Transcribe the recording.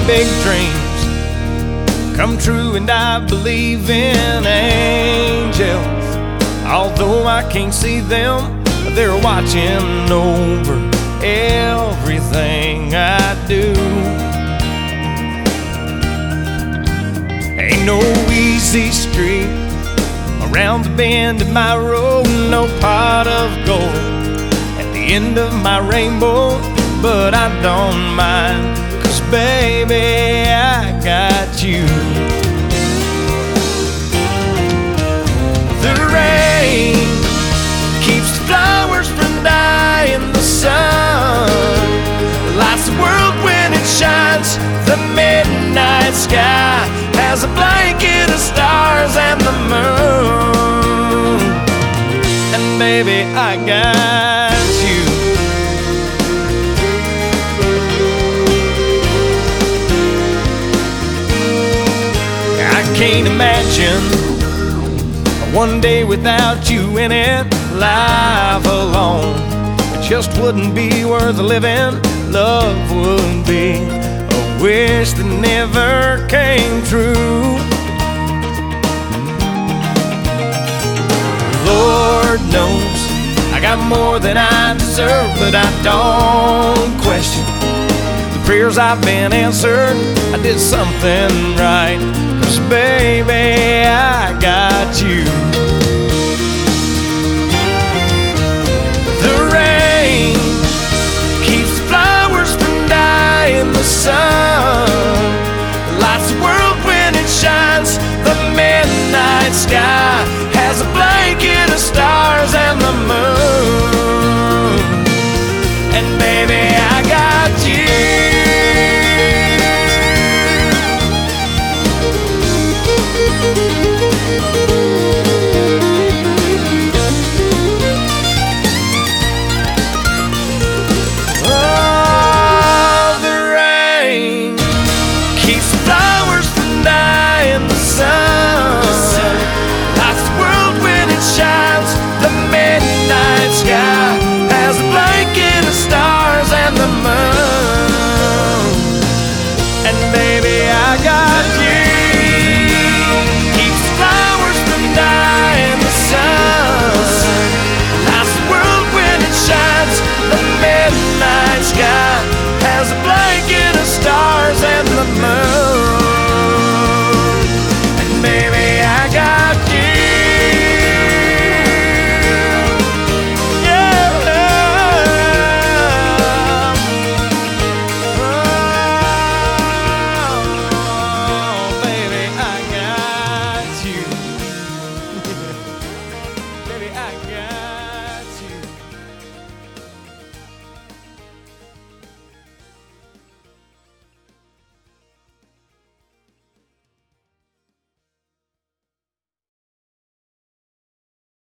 big dreams come true, and I believe in angels. Although I can't see them, they're watching over everything I do. Ain't no easy street around the bend in my road, no pot of gold at the end of my rainbow, but I don't mind, 'cause baby, I got you. The rain keeps the flowers from dying, the sun lights the world when it shines. The midnight sky has a blanket of stars and the moon, and baby, I got you. I can't imagine one day without you in it. Life alone, it just wouldn't be worth living. Love would be a wish that never came true. Lord knows I got more than I deserve, but I don't question the prayers I've been answered. I did something right, 'cause baby, I got you.